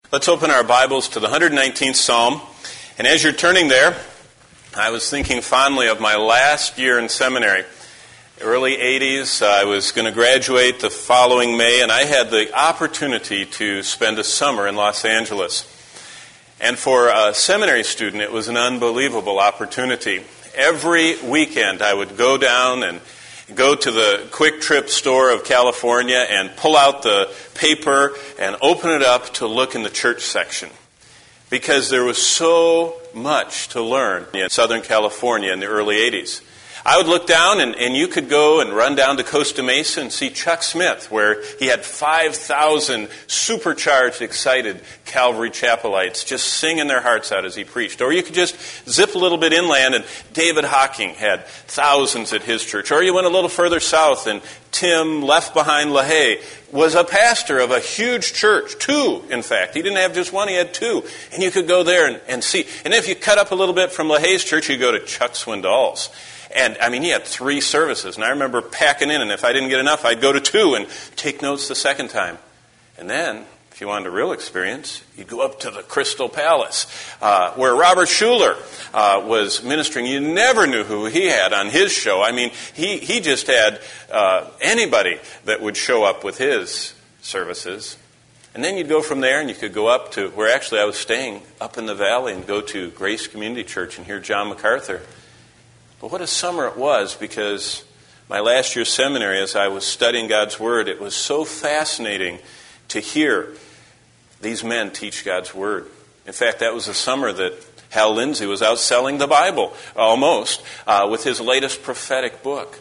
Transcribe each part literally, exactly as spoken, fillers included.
Let's open our Bibles to the one hundred nineteenth Psalm. And as you're turning there, I was thinking fondly of my last year in seminary. Early eighties, I was going to graduate the following May, and I had the opportunity to spend a summer in Los Angeles. And for a seminary student, it was an unbelievable opportunity. Every weekend, I would go down and go to the Quick Trip store of California and pull out the paper and open it up to look in the church section, because there was so much to learn in Southern California in the early eighties. I would look down, and, and you could go and run down to Costa Mesa and see Chuck Smith, where he had five thousand supercharged, excited Calvary Chapelites just singing their hearts out as he preached. Or you could just zip a little bit inland, and David Hocking had thousands at his church. Or you went a little further south, and Tim Left Behind LaHaye was a pastor of a huge church, two, in fact. He didn't have just one, he had two. And you could go there and, and see. And if you cut up a little bit from LaHaye's church, you go to Chuck Swindoll's. And, I mean, he had three services. And I remember packing in, and if I didn't get enough, I'd go to two and take notes the second time. And then, if you wanted a real experience, you'd go up to the Crystal Palace, uh, where Robert Schuller uh, was ministering. You never knew who he had on his show. I mean, he, he just had uh, anybody that would show up with his services. And then you'd go from there, and you could go up to where actually I was staying, up in the valley, and go to Grace Community Church and hear John MacArthur. But what a summer it was, because my last year of seminary, as I was studying God's Word, it was so fascinating to hear these men teach God's Word. In fact, that was the summer that Hal Lindsey was out selling the Bible, almost, uh, with his latest prophetic book.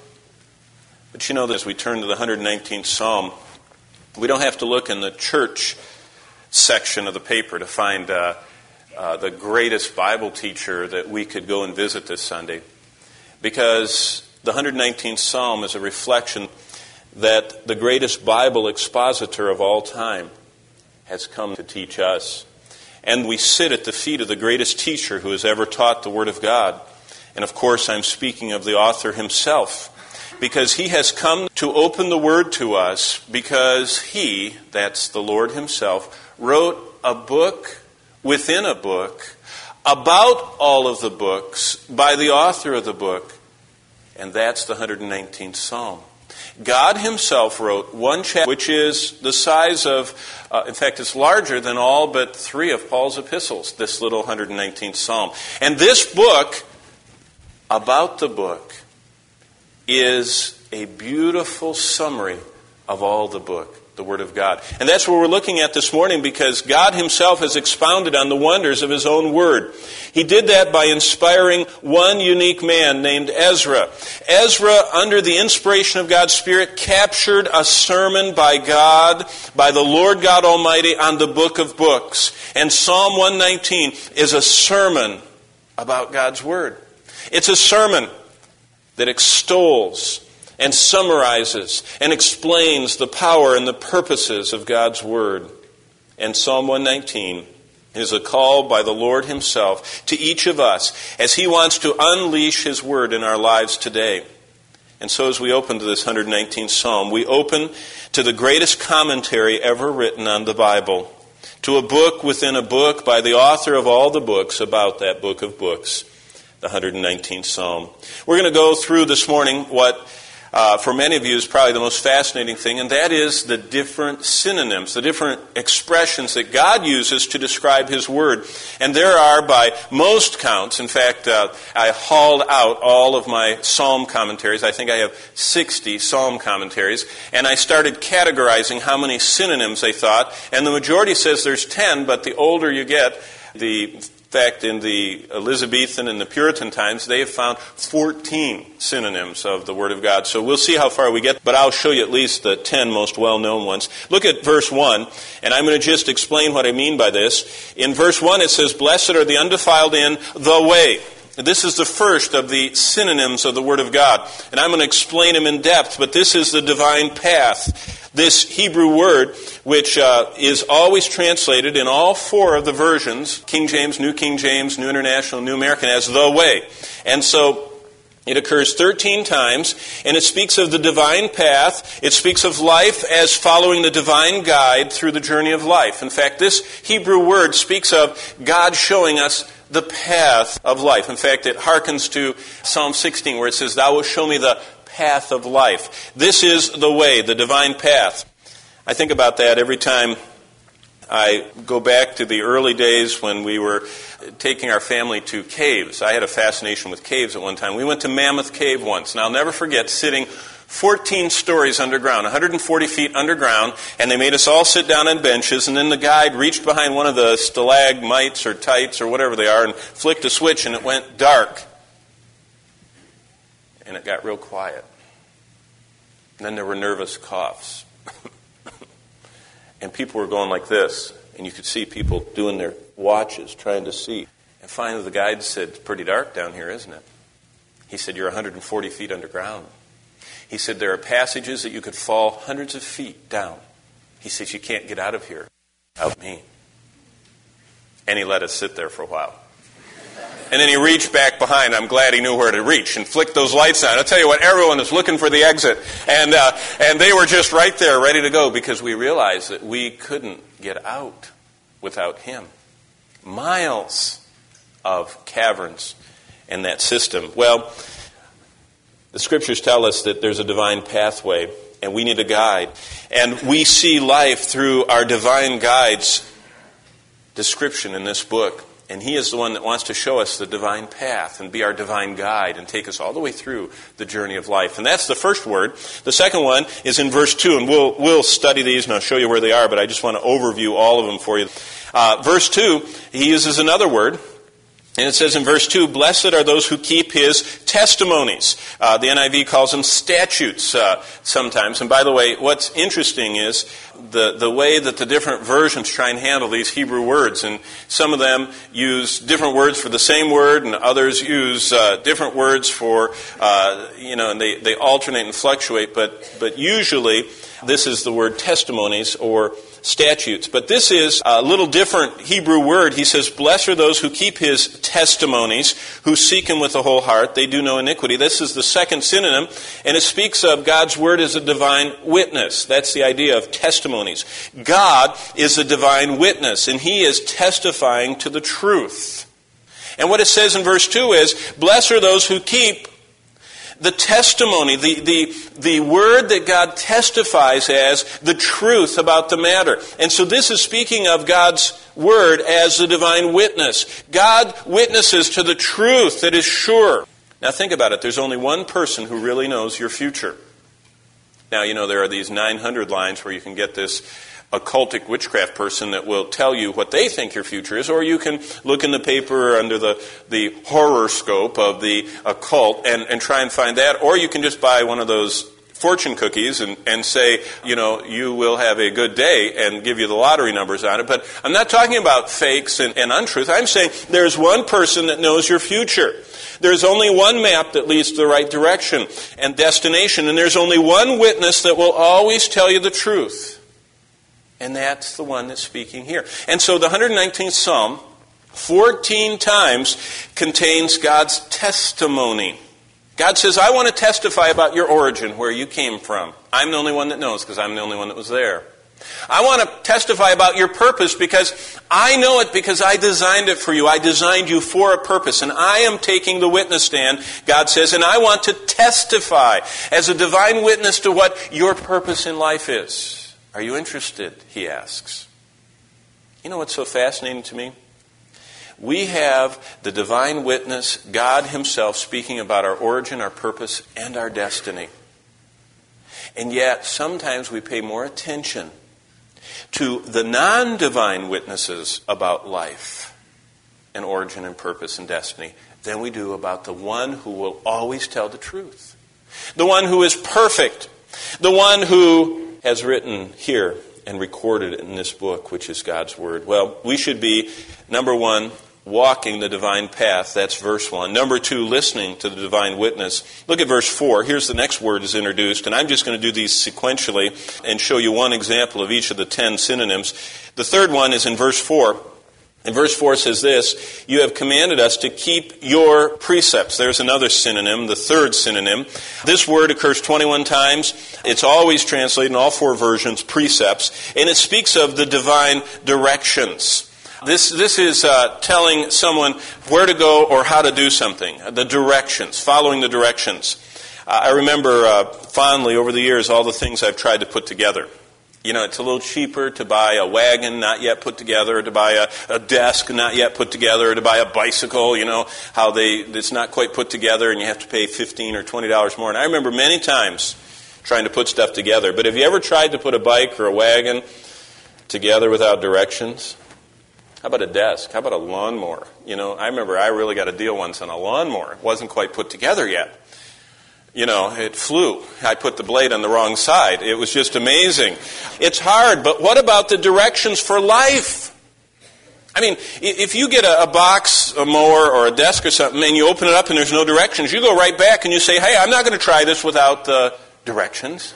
But you know, as we turn to the one hundred nineteenth Psalm, we don't have to look in the church section of the paper to find uh, uh, the greatest Bible teacher that we could go and visit this Sunday. Because the one hundred nineteenth Psalm is a reflection that the greatest Bible expositor of all time has come to teach us. And we sit at the feet of the greatest teacher who has ever taught the Word of God. And of course, I'm speaking of the author himself, because he has come to open the Word to us, because he, that's the Lord himself, wrote a book within a book about all of the books by the author of the book, and that's the one hundred nineteenth Psalm. God himself wrote one chapter, which is the size of, uh, in fact, it's larger than all but three of Paul's epistles, this little one hundred nineteenth Psalm. And this book, about the book, is a beautiful summary of all the book, the Word of God. And that's what we're looking at this morning, because God himself has expounded on the wonders of his own Word. He did that by inspiring one unique man named Ezra. Ezra, under the inspiration of God's Spirit, captured a sermon by God, by the Lord God Almighty, on the book of books. And Psalm one nineteen is a sermon about God's Word. It's a sermon that extols and summarizes and explains the power and the purposes of God's Word. And Psalm one nineteen is a call by the Lord himself to each of us as he wants to unleash his Word in our lives today. And so as we open to this one hundred nineteenth Psalm, we open to the greatest commentary ever written on the Bible, to a book within a book by the author of all the books about that book of books, the one hundred nineteenth Psalm. We're going to go through this morning what Uh, for many of you is probably the most fascinating thing, and that is the different synonyms, the different expressions that God uses to describe his Word. And there are, by most counts, in fact, uh, I hauled out all of my Psalm commentaries. I think I have sixty Psalm commentaries, and I started categorizing how many synonyms they thought, and the majority says there's ten, but the older you get, the In fact, in the Elizabethan and the Puritan times, they have found fourteen synonyms of the Word of God. So we'll see how far we get, but I'll show you at least the ten most well-known ones. Look at verse one, and I'm going to just explain what I mean by this. In verse one, it says, "Blessed are the undefiled in the way." This is the first of the synonyms of the Word of God. And I'm going to explain them in depth, but this is the divine path. This Hebrew word, which uh, is always translated in all four of the versions, King James, New King James, New International, New American, as the way. And so It occurs thirteen times, and it speaks of the divine path. It speaks of life as following the divine guide through the journey of life. In fact, this Hebrew word speaks of God showing us the path of life. In fact, it harkens to Psalm sixteen, where it says, "Thou wilt show me the path of life." This is the way, the divine path. I think about that every time I go back to the early days when we were taking our family to caves. I had a fascination with caves at one time. We went to Mammoth Cave once, and I'll never forget sitting fourteen stories underground, one hundred forty feet underground, and they made us all sit down on benches, and then the guide reached behind one of the stalagmites or tights or whatever they are and flicked a switch, and it went dark. And it got real quiet. And then there were nervous coughs. And people were going like this, and you could see people doing their watches, trying to see. And finally the guide said, "It's pretty dark down here, isn't it?" He said, "You're one hundred forty feet underground." He said, "There are passages that you could fall hundreds of feet down." He says, "You can't get out of here without me." And he let us sit there for a while. And then he reached back behind. I'm glad he knew where to reach and flicked those lights on. I'll tell you what, everyone is looking for the exit. And uh, and they were just right there, ready to go, because we realized that we couldn't get out without him. Miles of caverns in that system. Well, the Scriptures tell us that there's a divine pathway, and we need a guide. And we see life through our divine guide's description in this book. And he is the one that wants to show us the divine path and be our divine guide and take us all the way through the journey of life. And that's the first word. The second one is in verse two, and we'll we'll study these and I'll show you where they are, but I just want to overview all of them for you. Uh, verse two, he uses another word. And it says in verse two, "Blessed are those who keep his testimonies." Uh, the N I V calls them statutes uh, sometimes. And by the way, what's interesting is the, the way that the different versions try and handle these Hebrew words. And some of them use different words for the same word, and others use uh, different words for, uh, you know, and they, they alternate and fluctuate. But, but usually this is the word testimonies or statutes. But this is a little different Hebrew word. He says, "Blessed are those who keep his testimonies, who seek him with the whole heart. They do no iniquity." This is the second synonym, and it speaks of God's word as a divine witness. That's the idea of testimonies. God is a divine witness, and he is testifying to the truth. And what it says in verse two is, "Blessed are those who keep the testimony," the, the, the word that God testifies as the truth about the matter. And so this is speaking of God's word as the divine witness. God witnesses to the truth that is sure. Now think about it. There's only one person who really knows your future. Now, you know, there are these nine hundred lines where you can get this occultic witchcraft person that will tell you what they think your future is, or you can look in the paper under the, the horoscope of the occult and, and try and find that, or you can just buy one of those fortune cookies and, and say, you know, you will have a good day and give you the lottery numbers on it. But I'm not talking about fakes and, and untruth. I'm saying there's one person that knows your future. There's only one map that leads to the right direction and destination, and there's only one witness that will always tell you the truth. And that's the one that's speaking here. And so the one hundred nineteenth Psalm, fourteen times, contains God's testimony. God says, "I want to testify about your origin, where you came from. I'm the only one that knows because I'm the only one that was there. I want to testify about your purpose because I know it because I designed it for you. I designed you for a purpose, and I am taking the witness stand," God says, "and I want to testify as a divine witness to what your purpose in life is." Are you interested? He asks. You know what's so fascinating to me? We have the divine witness, God himself, speaking about our origin, our purpose, and our destiny. And yet, sometimes we pay more attention to the non-divine witnesses about life and origin and purpose and destiny than we do about the one who will always tell the truth. The one who is perfect. The one who has written here and recorded in this book, which is God's Word. Well, we should be, number one, walking the divine path. That's verse one. Number two, listening to the divine witness. Look at verse four. Here's the next word is introduced, and I'm just going to do these sequentially and show you one example of each of the ten synonyms. The third one is in verse four. And verse four says this, you have commanded us to keep your precepts. There's another synonym, the third synonym. This word occurs twenty-one times. It's always translated in all four versions, precepts. And it speaks of the divine directions. This this is uh, telling someone where to go or how to do something. The directions, following the directions. Uh, I remember uh, fondly over the years all the things I've tried to put together. You know, it's a little cheaper to buy a wagon not yet put together, or to buy a, a desk not yet put together, or to buy a bicycle, you know, how they it's not quite put together and you have to pay fifteen or twenty dollars more. And I remember many times trying to put stuff together. But have you ever tried to put a bike or a wagon together without directions? How about a desk? How about a lawnmower? You know, I remember I really got a deal once on a lawnmower. It wasn't quite put together yet. You know, it flew. I put the blade on the wrong side. It was just amazing. It's hard, but what about the directions for life? I mean, if you get a, a box, a mower, or a desk or something, and you open it up and there's no directions, you go right back and you say, hey, I'm not going to try this without the directions.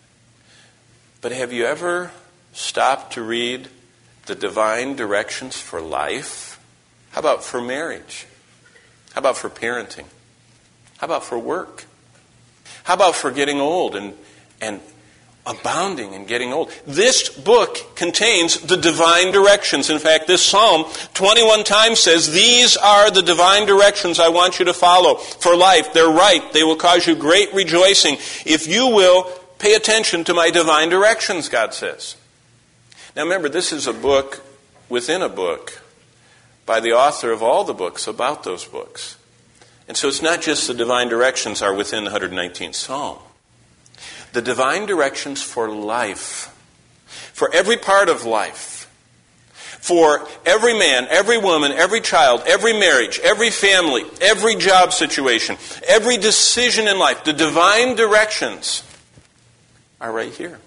But have you ever stopped to read the divine directions for life? How about for marriage? How about for parenting? How about for work? How about for getting old and, and abounding and getting old? This book contains the divine directions. In fact, this psalm twenty-one times says, these are the divine directions I want you to follow for life. They're right. They will cause you great rejoicing if you will pay attention to my divine directions, God says. Now remember, this is a book within a book by the author of all the books about those books. And so it's not just the divine directions are within the one hundred nineteenth Psalm. The divine directions for life, for every part of life, for every man, every woman, every child, every marriage, every family, every job situation, every decision in life, the divine directions are right here.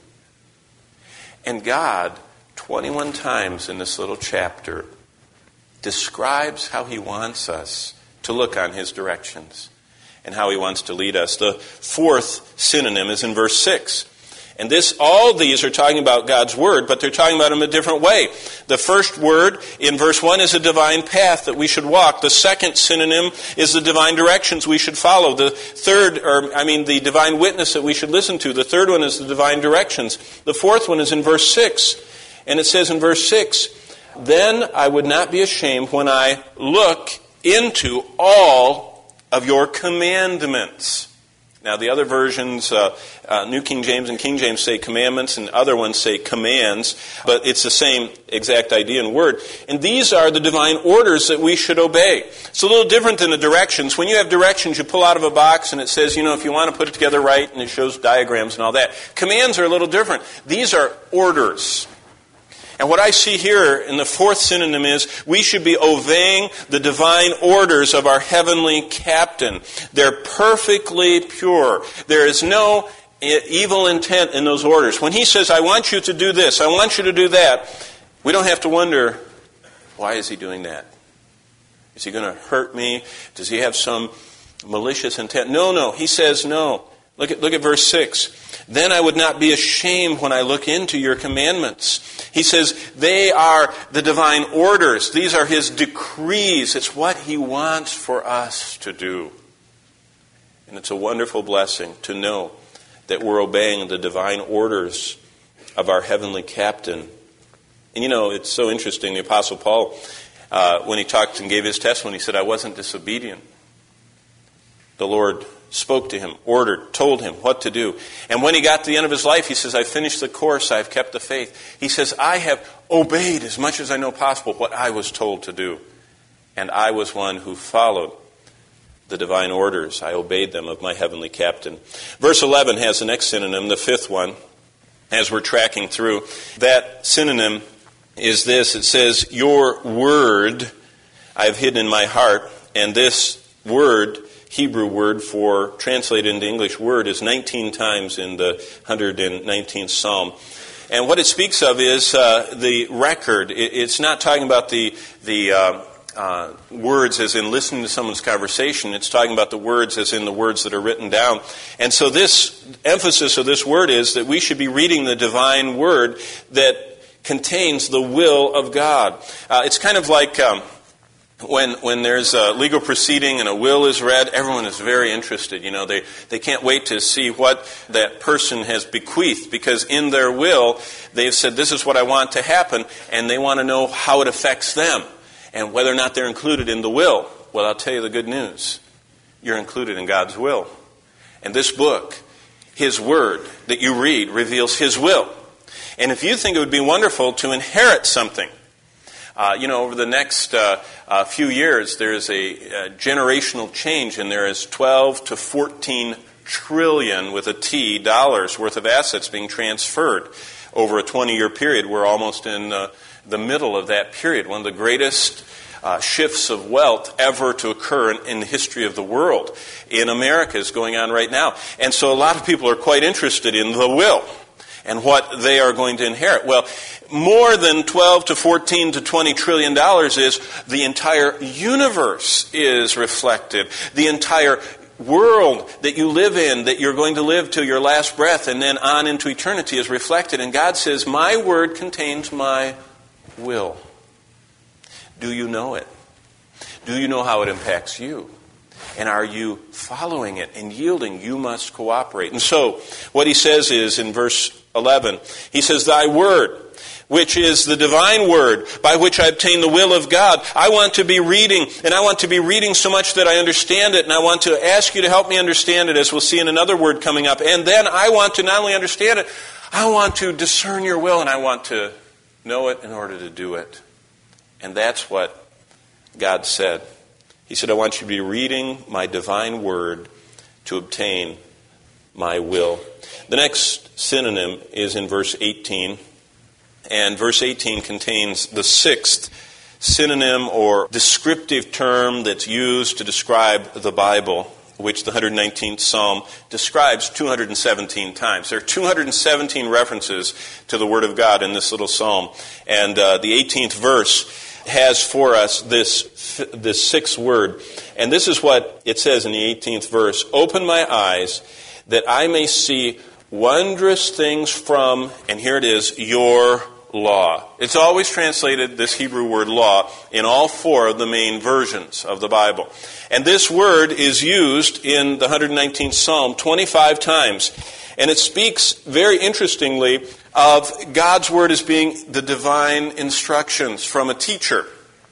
And God, twenty-one times in this little chapter, describes how He wants us to look on His directions and how He wants to lead us. The fourth synonym is in verse six. And this, all these are talking about God's Word, but they're talking about Him a different way. The first word in verse one is a divine path that we should walk. The second synonym is the divine directions we should follow. The third, or I mean the divine witness that we should listen to. The third one is the divine directions. The fourth one is in verse six. And it says in verse six, then I would not be ashamed when I look into all of your commandments. Now, the other versions, uh, uh, New King James and King James say commandments, and other ones say commands, but it's the same exact idea and word. And these are the divine orders that we should obey. It's a little different than the directions. When you have directions, you pull out of a box and it says, you know, if you want to put it together right, and it shows diagrams and all that. Commands are a little different. These are orders. And what I see here in the fourth synonym is we should be obeying the divine orders of our heavenly captain. They're perfectly pure. There is no evil intent in those orders. When He says, I want you to do this, I want you to do that, we don't have to wonder, why is He doing that? Is He going to hurt me? Does He have some malicious intent? No, no. He says no. Look at, look at verse six. Then I would not be ashamed when I look into your commandments. He says they are the divine orders. These are His decrees. It's what He wants for us to do. And it's a wonderful blessing to know that we're obeying the divine orders of our heavenly captain. And you know, it's so interesting. The Apostle Paul, uh, when he talked and gave his testimony, he said, I wasn't disobedient. The Lord spoke to him, ordered, told him what to do. And when he got to the end of his life, he says, I've finished the course, I've kept the faith. He says, I have obeyed as much as I know possible what I was told to do. And I was one who followed the divine orders. I obeyed them of my heavenly captain. Verse eleven has the next synonym, the fifth one, as we're tracking through. That synonym is this. It says, your word I have hidden in my heart. And this word, Hebrew word for translated into English word, is nineteen times in the one hundred nineteenth Psalm. And what it speaks of is uh, the record. It, it's not talking about the the uh, uh, words as in listening to someone's conversation. It's talking about the words as in the words that are written down. And so this emphasis of this word is that we should be reading the divine word that contains the will of God. Uh, it's kind of like um, when when there's a legal proceeding and a will is read, everyone is very interested. You know, they, they can't wait to see what that person has bequeathed, because in their will, they've said, this is what I want to happen, and they want to know how it affects them and whether or not they're included in the will. Well, I'll tell you the good news. You're included in God's will. And this book, His Word that you read, reveals His will. And if you think it would be wonderful to inherit something, uh, you know, over the next uh, uh, few years, there's a, a generational change, and there is twelve to fourteen trillion, with a T, dollars worth of assets being transferred over a twenty-year period. We're almost in uh, the middle of that period, one of the greatest uh, shifts of wealth ever to occur in, in the history of the world. In America is going on right now. And so a lot of people are quite interested in the will and what they are going to inherit. Well, more than twelve to fourteen to twenty trillion dollars is the entire universe is reflected. The entire world that you live in, that you're going to live till your last breath and then on into eternity, is reflected. And God says, my word contains my will. Do you know it? Do you know how it impacts you? And are you following it and yielding? You must cooperate. And so, what he says is, in verse eleven, he says, thy word, which is the divine word by which I obtain the will of God. I want to be reading, and I want to be reading so much that I understand it, and I want to ask you to help me understand it, as we'll see in another word coming up. And then I want to not only understand it, I want to discern your will, and I want to know it in order to do it. And that's what God said. He said, I want you to be reading my divine word to obtain my will. The next synonym is in verse eighteen. And verse eighteen contains the sixth synonym or descriptive term that's used to describe the Bible, which the one hundred nineteenth Psalm describes two hundred seventeen times. There are two hundred seventeen references to the Word of God in this little psalm. And uh, the eighteenth verse has for us this, this sixth word. And this is what it says in the eighteenth verse. Open my eyes that I may see wondrous things from, and here it is, your law. It's always translated, this Hebrew word law, in all four of the main versions of the Bible. And this word is used in the one hundred nineteenth Psalm twenty-five times. And it speaks, very interestingly, of God's word as being the divine instructions from a teacher.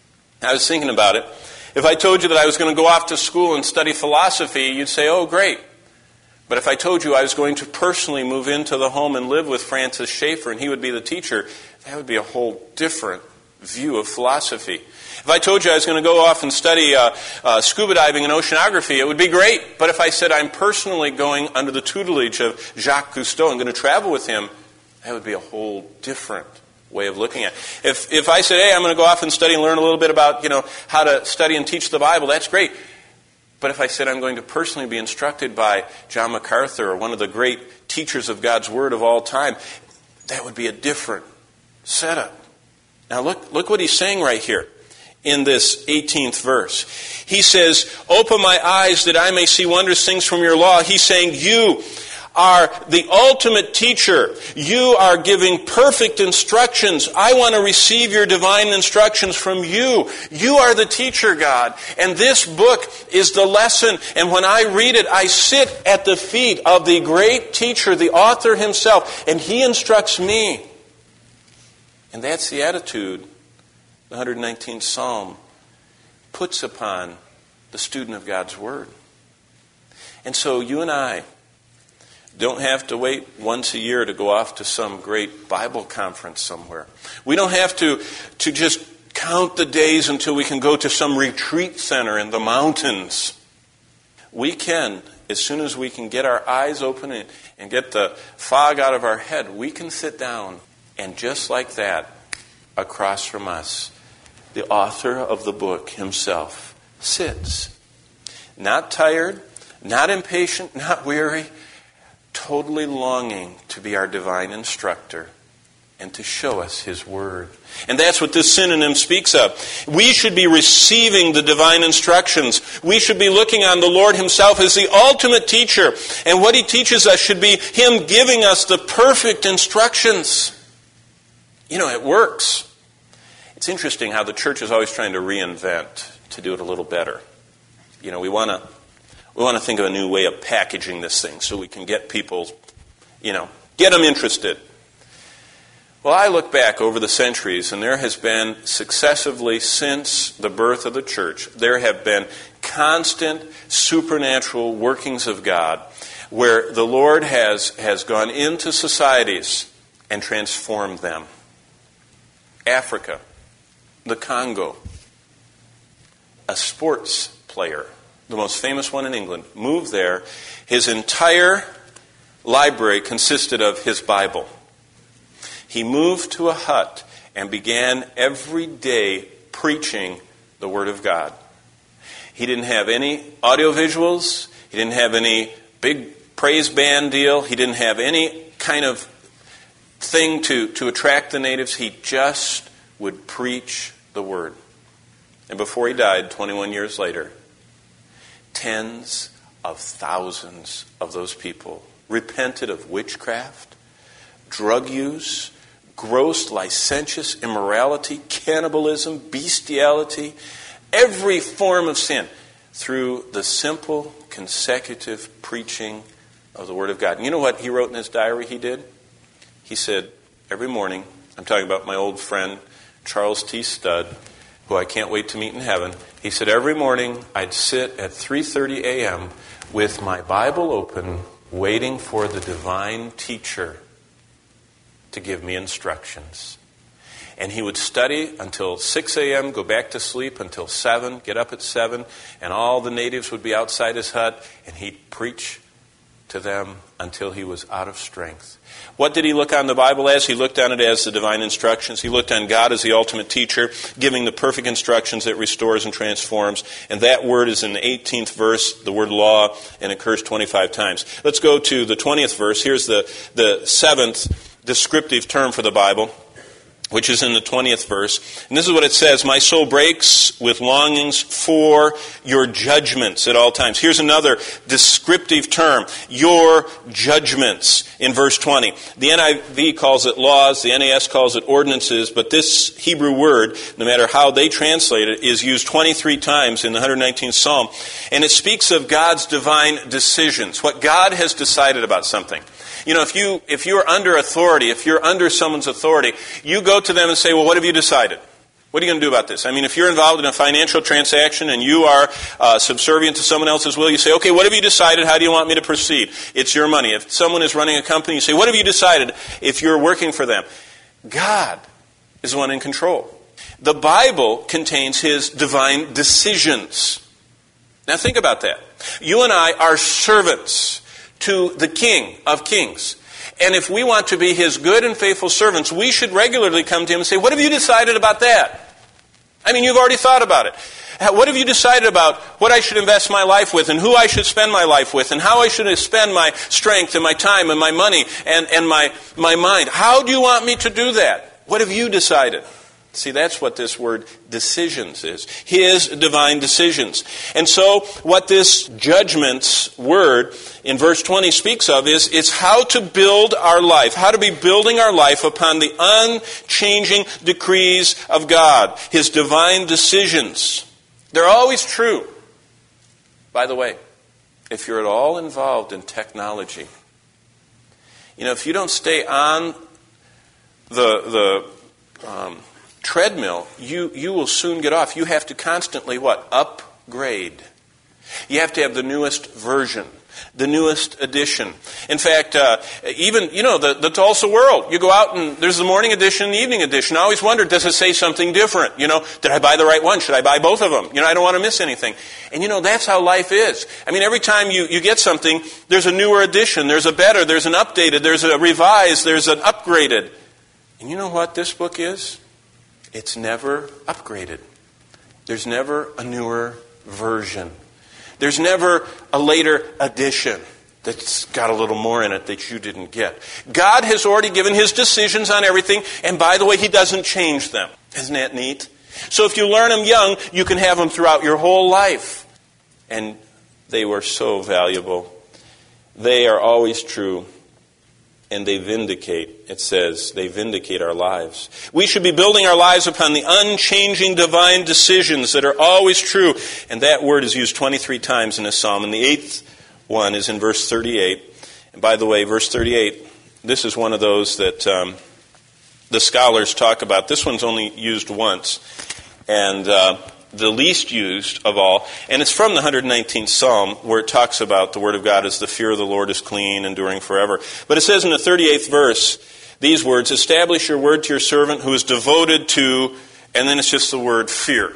I was thinking about it. If I told you that I was going to go off to school and study philosophy, you'd say, oh, great. But if I told you I was going to personally move into the home and live with Francis Schaeffer and he would be the teacher, that would be a whole different view of philosophy. If I told you I was going to go off and study uh, uh, scuba diving and oceanography, it would be great. But if I said I'm personally going under the tutelage of Jacques Cousteau and going to travel with him, that would be a whole different way of looking at it. If, if I said, hey, I'm going to go off and study and learn a little bit about, you know, how to study and teach the Bible, that's great. But if I said I'm going to personally be instructed by John MacArthur, or one of the great teachers of God's Word of all time, that would be a different setup. Now look, look what he's saying right here in this eighteenth verse. He says, open my eyes that I may see wondrous things from your law. He's saying, you are the ultimate teacher. You are giving perfect instructions. I want to receive your divine instructions from you. You are the teacher, God. And this book is the lesson. And when I read it, I sit at the feet of the great teacher, the author himself, and he instructs me. And that's the attitude the one hundred nineteenth Psalm puts upon the student of God's Word. And so you and I don't have to wait once a year to go off to some great Bible conference somewhere. We don't have to, to just count the days until we can go to some retreat center in the mountains. We can, as soon as we can get our eyes open and, and get the fog out of our head, we can sit down, and just like that, across from us, the author of the book himself sits. Not tired, not impatient, not weary, totally longing to be our divine instructor and to show us His Word. And that's what this synonym speaks of. We should be receiving the divine instructions. We should be looking on the Lord Himself as the ultimate teacher. And what He teaches us should be Him giving us the perfect instructions. You know, it works. It's interesting how the church is always trying to reinvent, to do it a little better. You know, we want to we want to think of a new way of packaging this thing so we can get people, you know, get them interested. Well, I look back over the centuries, and there has been successively, since the birth of the church, there have been constant supernatural workings of God where the Lord has, has gone into societies and transformed them. Africa, the Congo, a sports player, the most famous one in England, moved there. His entire library consisted of his Bible. He moved to a hut and began every day preaching the Word of God. He didn't have any audio visuals. He didn't have any big praise band deal. He didn't have any kind of thing to, to attract the natives. He just would preach the Word. And before he died, twenty-one years later, tens of thousands of those people repented of witchcraft, drug use, gross licentious immorality, cannibalism, bestiality, every form of sin through the simple, consecutive preaching of the Word of God. And you know what he wrote in his diary he did? He said, every morning, I'm talking about my old friend Charles T. Studd, who I can't wait to meet in heaven. He said, every morning I'd sit at three thirty a.m. with my Bible open, waiting for the divine teacher to give me instructions. And he would study until six a.m., go back to sleep until seven, get up at seven, and all the natives would be outside his hut, and he'd preach to them until he was out of strength. What did he look on the Bible as? He looked on it as the divine instructions. He looked on God as the ultimate teacher, giving the perfect instructions that restores and transforms. And that word is in the eighteenth verse, the word law, and occurs twenty-five times. Let's go to the twentieth verse. Here's the, the seventh descriptive term for the Bible, which is in the twentieth verse. And this is what it says, my soul breaks with longings for your judgments at all times. Here's another descriptive term, your judgments, in verse twenty. The N I V calls it laws, the N A S calls it ordinances, but this Hebrew word, no matter how they translate it, is used twenty-three times in the one hundred nineteenth Psalm. And it speaks of God's divine decisions, what God has decided about something. You know, if you if you're under authority, if you're under someone's authority, you go to them and say, well, what have you decided? What are you going to do about this? I mean, if you're involved in a financial transaction and you are uh, subservient to someone else's will, you say, okay, what have you decided? How do you want me to proceed? It's your money. If someone is running a company, you say, what have you decided if you're working for them? God is the one in control. The Bible contains His divine decisions. Now think about that. You and I are servants to the King of Kings. And if we want to be His good and faithful servants, we should regularly come to Him and say, what have you decided about that? I mean, you've already thought about it. What have you decided about what I should invest my life with and who I should spend my life with and how I should spend my strength and my time and my money and, and my, my mind? How do you want me to do that? What have you decided? See, that's what this word decisions is. His divine decisions. And so what this judgments word in verse twenty speaks of is it's how to build our life, how to be building our life upon the unchanging decrees of God, His divine decisions. They're always true. By the way, if you're at all involved in technology, you know, if you don't stay on the the um, treadmill, you, you will soon get off. You have to constantly, what? Upgrade. You have to have the newest version, the newest edition. In fact, uh, even, you know, the, the Tulsa World, you go out and there's the morning edition and the evening edition. I always wondered, does it say something different? You know, did I buy the right one? Should I buy both of them? You know, I don't want to miss anything. And you know, that's how life is. I mean, every time you, you get something, there's a newer edition, there's a better, there's an updated, there's a revised, there's an upgraded. And you know what this book is? It's never upgraded. There's never a newer version. There's never a later edition that's got a little more in it that you didn't get. God has already given His decisions on everything, and by the way, He doesn't change them. Isn't that neat? So if you learn them young, you can have them throughout your whole life. And they were so valuable. They are always true. and they vindicate. It says they vindicate our lives. We should be building our lives upon the unchanging divine decisions that are always true. And that word is used twenty-three times in this psalm. And the eighth one is in verse thirty-eight. And by the way, verse thirty-eight, this is one of those that um, the scholars talk about. This one's only used once. And uh, the least used of all. And it's from the one hundred nineteenth Psalm, where it talks about the Word of God as the fear of the Lord is clean, enduring forever. But it says in the thirty-eighth verse, these words, establish your word to your servant who is devoted to, and then it's just the word fear.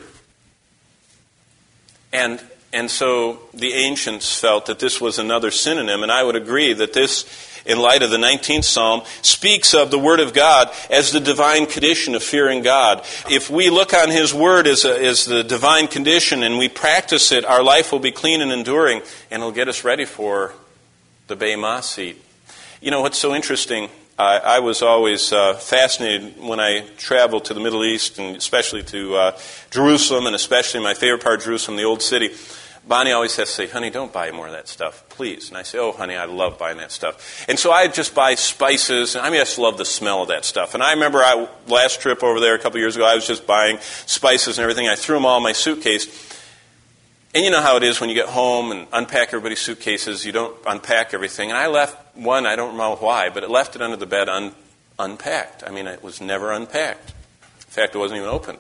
And and so the ancients felt that this was another synonym, and I would agree that this, in light of the nineteenth Psalm, speaks of the Word of God as the divine condition of fearing God. If we look on His Word as, a, as the divine condition and we practice it, our life will be clean and enduring, and it'll get us ready for the Bema seat. You know, what's so interesting, I, I was always uh, fascinated when I traveled to the Middle East, and especially to uh, Jerusalem, and especially my favorite part of Jerusalem, the Old City. Bonnie always has to say, honey, don't buy more of that stuff, please. And I say, oh, honey, I love buying that stuff. And so I just buy spices. And I mean, I just love the smell of that stuff. And I remember I, last trip over there a couple years ago, I was just buying spices and everything. I threw them all in my suitcase. And you know how it is when you get home and unpack everybody's suitcases, you don't unpack everything. And I left one, I don't know why, but it left it under the bed un, unpacked. I mean, it was never unpacked. In fact, it wasn't even opened.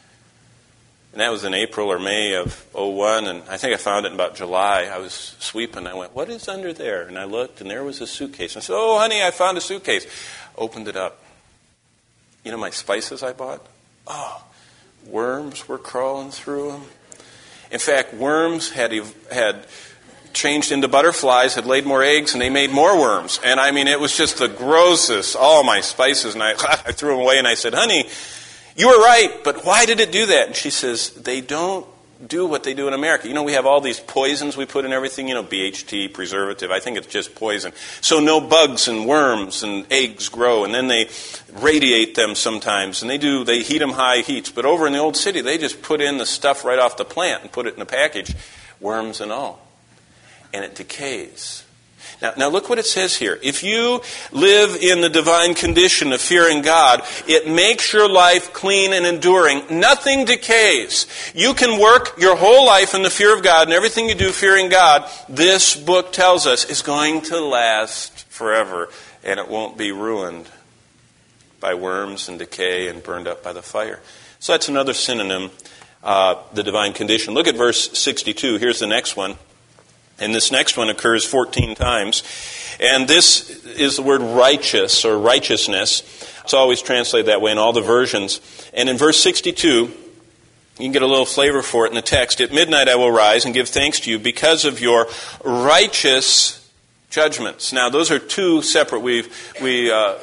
And that was in April or May of oh one, and I think I found it in about July. I was sweeping. I went, what is under there? And I looked, and there was a suitcase. I said, oh, honey, I found a suitcase. Opened it up. You know my spices I bought? Oh, worms were crawling through them. In fact, worms had had changed into butterflies, had laid more eggs, and they made more worms. And I mean, it was just the grossest, all my spices. And I, I threw them away, and I said, honey, you were right, but why did it do that? And she says, they don't do what they do in America. You know, we have all these poisons we put in everything, you know, B H T, preservative. I think it's just poison. So no bugs and worms and eggs grow, and then they radiate them sometimes, and they do, they heat them high heats. But over in the old city, they just put in the stuff right off the plant and put it in a package, worms and all. And it decays. Now, now look what it says here. If you live in the divine condition of fearing God, it makes your life clean and enduring. Nothing decays. You can work your whole life in the fear of God, and everything you do fearing God, this book tells us, is going to last forever, and it won't be ruined by worms and decay and burned up by the fire. So that's another synonym, uh, the divine condition. Look at verse sixty-two. Here's the next one. And this next one occurs fourteen times. And this is the word righteous or righteousness. It's always translated that way in all the versions. And in verse sixty-two, you can get a little flavor for it in the text. At midnight I will rise and give thanks to you because of your righteous judgments. Now, those are two separate. We we uh,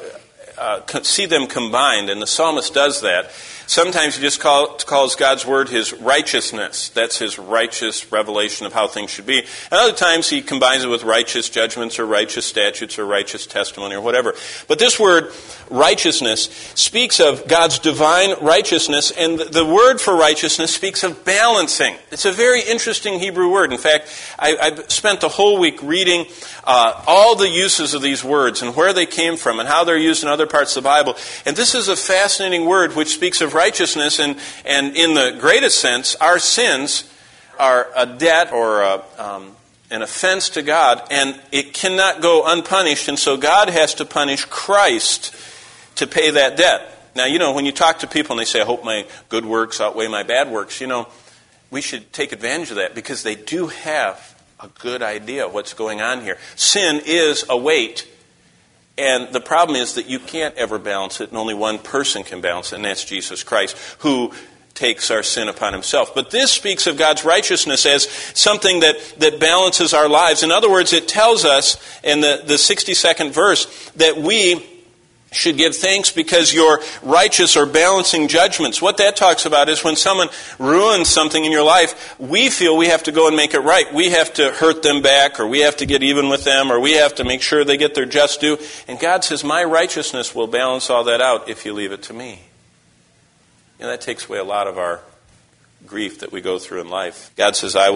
uh, see them combined, and the psalmist does that. Sometimes he just call, calls God's word his righteousness. That's his righteous revelation of how things should be. And other times he combines it with righteous judgments or righteous statutes or righteous testimony or whatever. But this word, righteousness, speaks of God's divine righteousness, and the word for righteousness speaks of balancing. It's a very interesting Hebrew word. In fact, I, I spent the whole week reading uh, all the uses of these words and where they came from and how they're used in other parts of the Bible. And this is a fascinating word which speaks of righteousness, and, and in the greatest sense, our sins are a debt or a, um, an offense to God, and it cannot go unpunished, and so God has to punish Christ to pay that debt. Now, you know, when you talk to people and they say, I hope my good works outweigh my bad works, you know, we should take advantage of that because they do have a good idea of what's going on here. Sin is a weight. And the problem is that you can't ever balance it, and only one person can balance it, and that's Jesus Christ, who takes our sin upon himself. But this speaks of God's righteousness as something that, that balances our lives. In other words, it tells us in the, the sixty-second verse that we should give thanks because your righteous or balancing judgments. What that talks about is when someone ruins something in your life, we feel we have to go and make it right. We have to hurt them back, or we have to get even with them, or we have to make sure they get their just due. And God says, my righteousness will balance all that out if you leave it to me. You know, that takes away a lot of our grief that we go through in life. God says, I will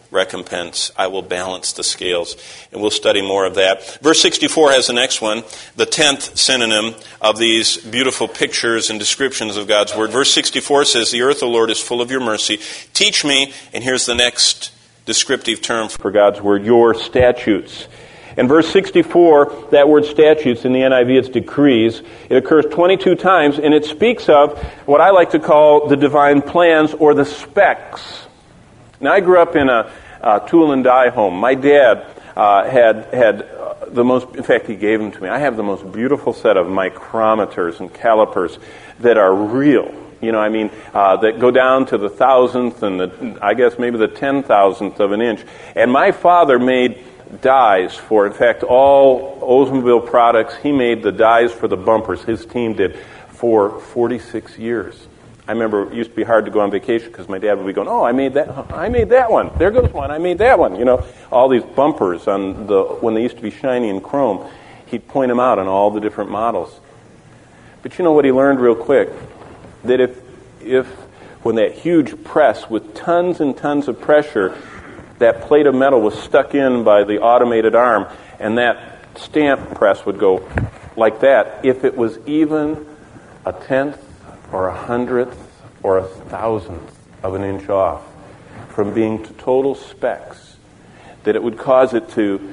recompense. I will balance the scales. And we'll study more of that. Verse sixty-four has the next one, the tenth synonym of these beautiful pictures and descriptions of God's Word. Verse sixty-four says, the earth, O Lord, is full of your mercy. Teach me, and here's the next descriptive term for God's Word, your statutes. In verse sixty-four, that word statutes, in the N I V it's decrees. It occurs twenty-two times, and it speaks of what I like to call the divine plans or the specs. Now, I grew up in a, a tool and die home. My dad uh, had had uh, the most, in fact, he gave them to me. I have the most beautiful set of micrometers and calipers that are real. You know, I mean, uh, that go down to the thousandth and the, I guess maybe the ten thousandth of an inch. And my father made dies for, in fact, all Oldsmobile products. He made the dies for the bumpers, his team did, for forty-six years. I remember it used to be hard to go on vacation because my dad would be going, oh, I made that I made that one. There goes one. I made that one. You know, all these bumpers on the when they used to be shiny and chrome, he'd point them out on all the different models. But you know what he learned real quick? That if if when that huge press with tons and tons of pressure, that plate of metal was stuck in by the automated arm, and that stamp press would go like that, if it was even a tenth or a hundredth or a thousandth of an inch off from being to total specks, that it would cause it to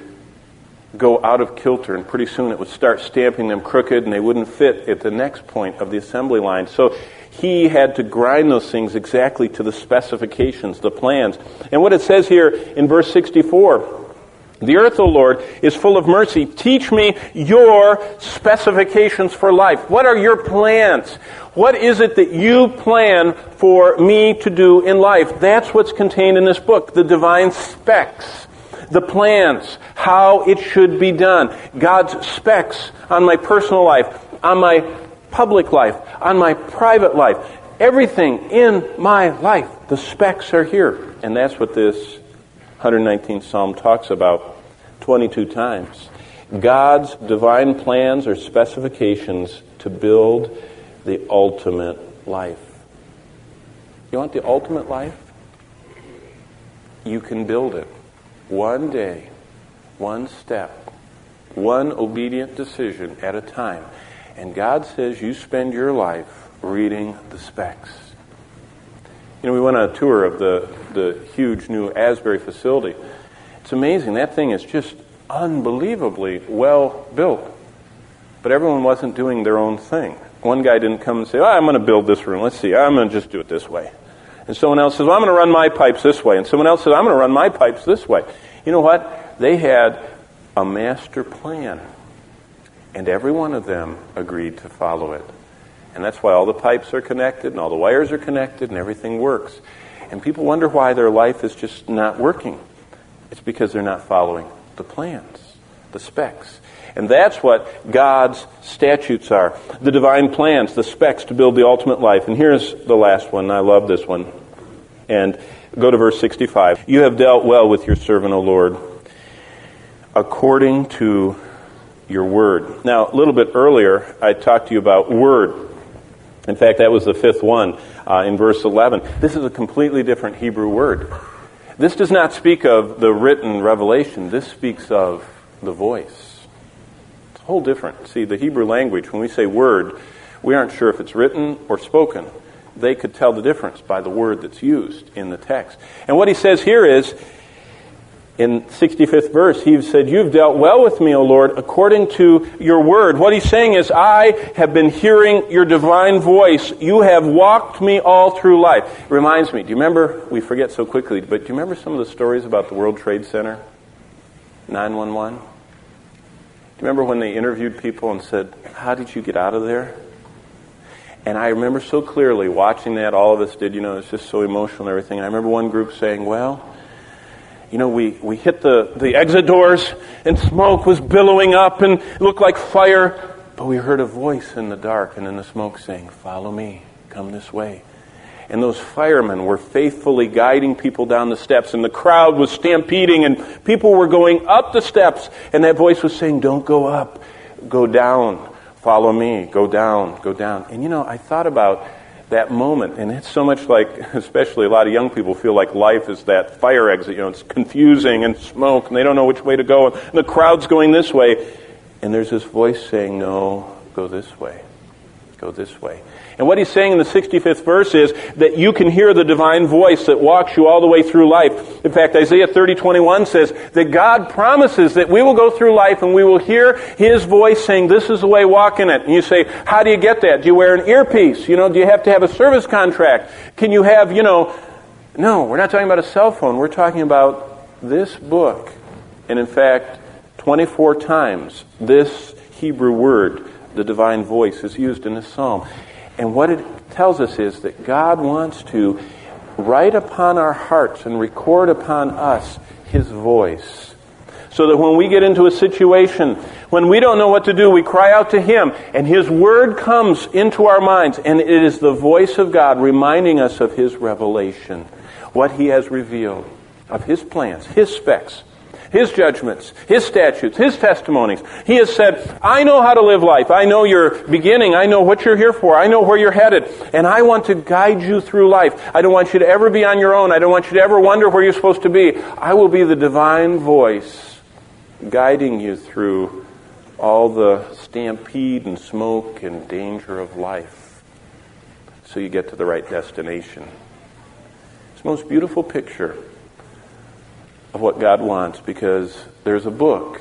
go out of kilter, and pretty soon it would start stamping them crooked, and they wouldn't fit at the next point of the assembly line. So he had to grind those things exactly to the specifications, the plans. And what it says here in verse sixty-four, the earth, O Lord, is full of mercy. Teach me your specifications for life. What are your plans? What is it that you plan for me to do in life? That's what's contained in this book, the divine specs, the plans, how it should be done. God's specs on my personal life, on my public life, on my private life. Everything in my life, the specs are here. And that's what this one hundred nineteenth Psalm talks about twenty-two times. God's divine plans or specifications to build the ultimate life. You want the ultimate life? You can build it. One day, one step, one obedient decision at a time. And God says you spend your life reading the specs. You know, we went on a tour of the, the huge new Asbury facility. It's amazing. That thing is just unbelievably well built. But everyone wasn't doing their own thing. One guy didn't come and say, oh, I'm going to build this room. Let's see, I'm going to just do it this way. And someone else says, well, I'm going to run my pipes this way. And someone else says, I'm going to run my pipes this way. You know what? They had a master plan. And every one of them agreed to follow it. And that's why all the pipes are connected and all the wires are connected and everything works. And people wonder why their life is just not working. It's because they're not following the plans, the specs. And that's what God's statutes are. The divine plans, the specs to build the ultimate life. And here's the last one. I love this one. And go to verse sixty-five. You have dealt well with your servant, O Lord, according to your word. Now, a little bit earlier, I talked to you about word. In fact, that was the fifth one uh, in verse eleven. This is a completely different Hebrew word. This does not speak of the written revelation. This speaks of the voice. It's a whole different. See, the Hebrew language, when we say word, we aren't sure if it's written or spoken. They could tell the difference by the word that's used in the text. And what he says here is, in sixty-fifth verse, he said, you've dealt well with me, O Lord, according to your word. What he's saying is, I have been hearing your divine voice. You have walked me all through life. It reminds me, do you remember, we forget so quickly, but do you remember some of the stories about the World Trade Center? nine one one? Do you remember when they interviewed people and said, how did you get out of there? And I remember so clearly watching that, all of us did, you know, it's just so emotional and everything. And I remember one group saying, well, you know, we, we hit the, the exit doors and smoke was billowing up and it looked like fire. But we heard a voice in the dark and in the smoke saying, follow me, come this way. And those firemen were faithfully guiding people down the steps, and the crowd was stampeding and people were going up the steps. And that voice was saying, don't go up, go down, follow me, go down, go down. And you know, I thought about that moment. And it's so much like, especially a lot of young people feel like life is that fire exit. You know, it's confusing and smoke, and they don't know which way to go. And the crowd's going this way. And there's this voice saying, no, go this way. Go this way. And what he's saying in the sixty-fifth verse is that you can hear the divine voice that walks you all the way through life. In fact, Isaiah thirty twenty-one says that God promises that we will go through life and we will hear His voice saying, this is the way, walk in it. And you say, how do you get that? Do you wear an earpiece? You know, do you have to have a service contract? Can you have, you know... No, we're not talking about a cell phone. We're talking about this book. And in fact, twenty-four times this Hebrew word, the divine voice, is used in this psalm. And what it tells us is that God wants to write upon our hearts and record upon us His voice. So that when we get into a situation, when we don't know what to do, we cry out to Him, and His Word comes into our minds, and it is the voice of God reminding us of His revelation, what He has revealed, of His plans, His specs, His judgments, His statutes, His testimonies. He has said, I know how to live life. I know your beginning. I know what you're here for. I know where you're headed. And I want to guide you through life. I don't want you to ever be on your own. I don't want you to ever wonder where you're supposed to be. I will be the divine voice guiding you through all the stampede and smoke and danger of life so you get to the right destination. It's the most beautiful picture of what God wants, because there's a book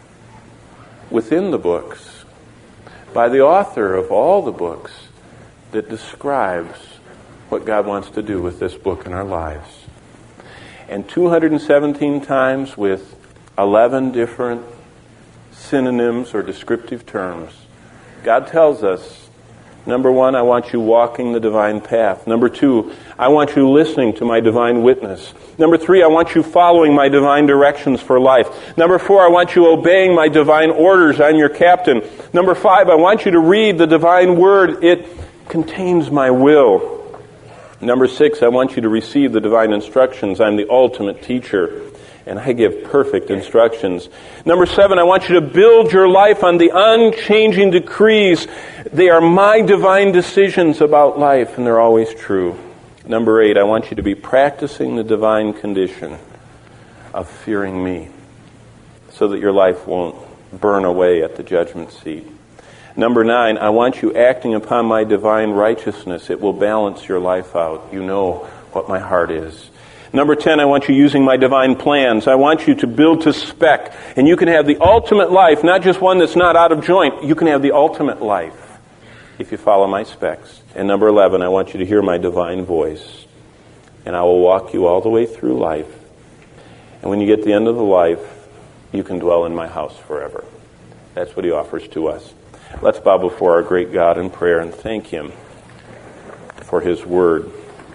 within the books by the author of all the books that describes what God wants to do with this book in our lives. And two hundred seventeen times with eleven different synonyms or descriptive terms, God tells us, number one, I want you walking the divine path. Number two, I want you listening to my divine witness. Number three, I want you following my divine directions for life. Number four, I want you obeying my divine orders. I'm your captain. Number five, I want you to read the divine word. It contains my will. Number six, I want you to receive the divine instructions. I'm the ultimate teacher, and I give perfect instructions. Number seven, I want you to build your life on the unchanging decrees. They are my divine decisions about life, and they're always true. Number eight, I want you to be practicing the divine condition of fearing me so that your life won't burn away at the judgment seat. Number nine, I want you acting upon my divine righteousness. It will balance your life out. You know what my heart is. Number ten, I want you using my divine plans. I want you to build to spec. And you can have the ultimate life, not just one that's not out of joint. You can have the ultimate life if you follow my specs. And number eleven, I want you to hear my divine voice. And I will walk you all the way through life. And when you get to the end of the life, you can dwell in my house forever. That's what He offers to us. Let's bow before our great God in prayer and thank Him for His word.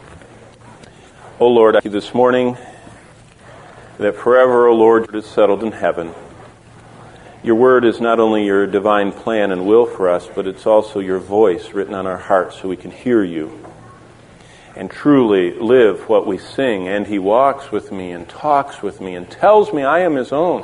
O Lord, I thank you this morning that forever, O Lord, it is settled in heaven. Your word is not only your divine plan and will for us, but it's also your voice written on our hearts so we can hear you and truly live what we sing. And He walks with me and talks with me and tells me I am His own.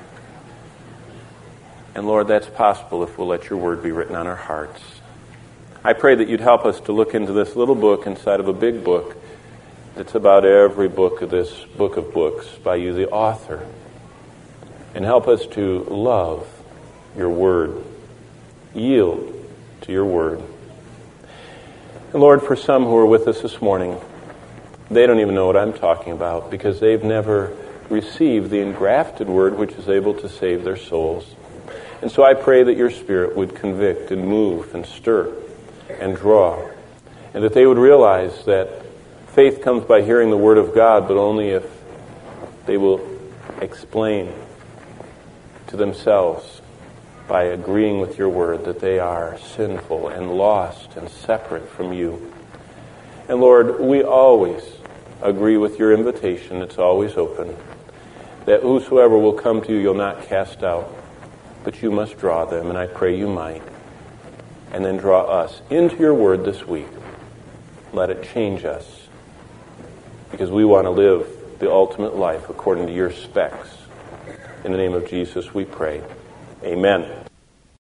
And Lord, that's possible if we'll let your word be written on our hearts. I pray that you'd help us to look into this little book inside of a big book that's about every book of this book of books by you, the author. And help us to love your word, yield to your word. And Lord, for some who are with us this morning, they don't even know what I'm talking about because they've never received the engrafted word which is able to save their souls. And so I pray that your Spirit would convict and move and stir and draw, and that they would realize that faith comes by hearing the Word of God, but only if they will explain to themselves by agreeing with your Word that they are sinful and lost and separate from you. And Lord, we always agree with your invitation. It's always open. That whosoever will come to you, you'll not cast out, but you must draw them, and I pray you might. And then draw us into your Word this week. Let it change us, because we want to live the ultimate life according to your specs. In the name of Jesus we pray. Amen.